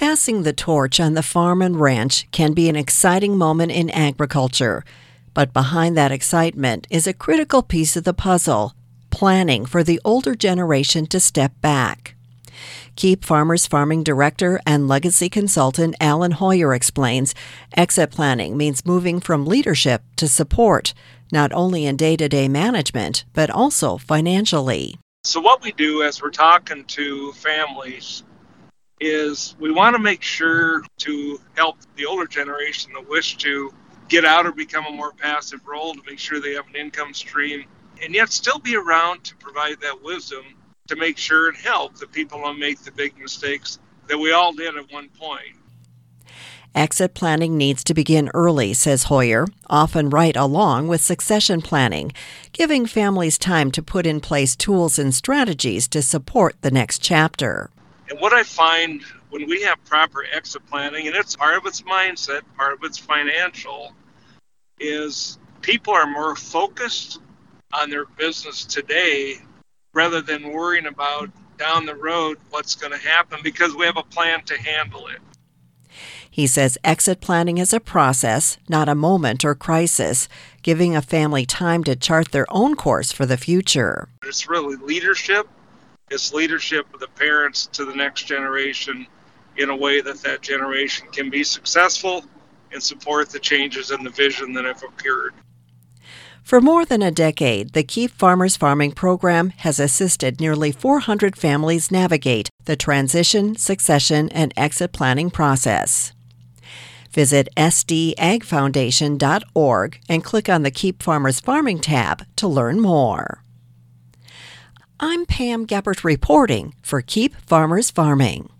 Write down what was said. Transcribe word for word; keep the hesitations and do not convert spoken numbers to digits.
Passing the torch on the farm and ranch can be an exciting moment in agriculture, but behind that excitement is a critical piece of the puzzle: planning for the older generation to step back. Keep Farmers Farming Director and Legacy Consultant Alan Hoyer explains exit planning means moving from leadership to support, not only in day-to-day management, but also financially. So what we do as we're talking to families is we want to make sure to help the older generation that wish to get out or become a more passive role, to make sure they have an income stream, and yet still be around to provide that wisdom to make sure and help the people don't make the big mistakes that we all did at one point. Exit planning needs to begin early, says Hoyer, often right along with succession planning, giving families time to put in place tools and strategies to support the next chapter. And what I find when we have proper exit planning, and it's part of its mindset, part of its financial, is people are more focused on their business today rather than worrying about down the road what's going to happen, because we have a plan to handle it. He says exit planning is a process, not a moment or crisis, giving a family time to chart their own course for the future. It's really leadership. It's leadership of the parents to the next generation in a way that that generation can be successful and support the changes in the vision that have occurred. For more than a decade, the Keep Farmers Farming program has assisted nearly four hundred families navigate the transition, succession, and exit planning process. Visit S D ag foundation dot org and click on the Keep Farmers Farming tab to learn more. I'm Pam Geppert reporting for Keep Farmers Farming.